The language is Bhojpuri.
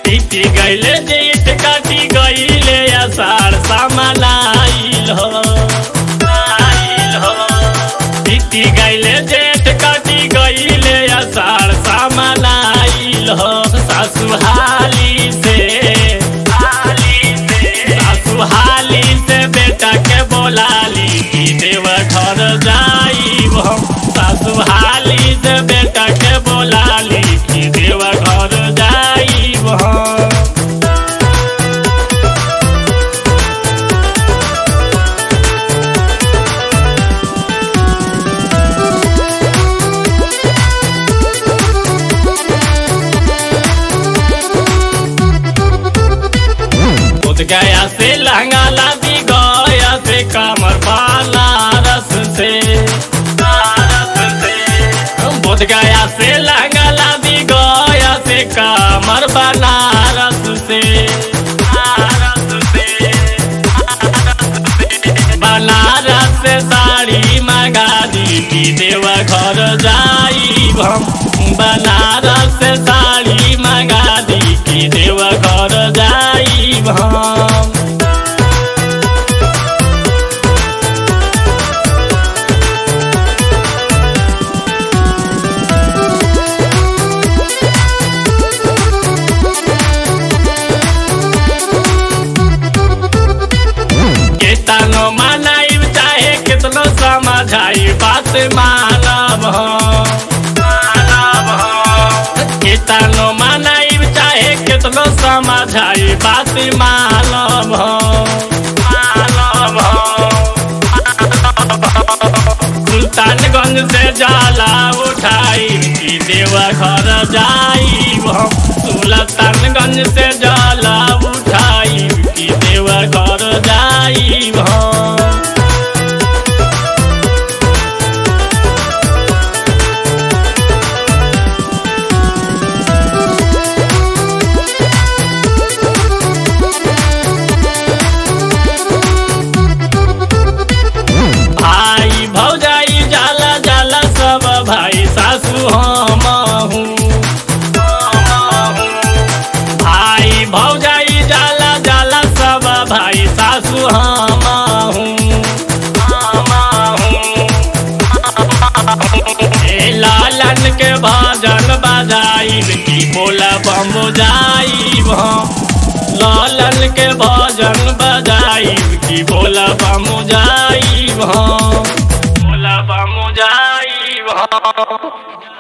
बीती गईले जेठ काटी गईले आषाढ़ सामान आइल हो बीती गईले जेठ काटी गईले आषाढ़ सामान आइल हो सासु हाली से बेटा के बोलाली कि देव घर जाइब हम सासु हाली से बेटा के बोलाली कि देव घर जाइब हम। गया से लहंगा लादी गया से कमर बनारस से बोध गया से लहंगा लादी गया से कमर बनारस से बनारस से साड़ी मंगा दी कि देव घर जाइब हम बनारस से साड़ी मंगा दी कि देव घर जाइब हम। केतनो मनाइब चाहे कितनो समझाई बात मानब केतनो मनाइब चाहे कितनो समझाई बात मानब सुल्तानगंज से जाला उठाई कि देव घर जाइब हम सुल्तानगंज से जाला उठाई कि देव घर जाइब हम। भाई भौजाई जाला जाला सब भाई सासु हम भाई भौजाई जाला जाला सब भाई सासु हम लालन के भजन बजाइब कि बोला बम जाइब लालन के भजन बजाइब कि बोला बम जाइब बोला बम जाइब।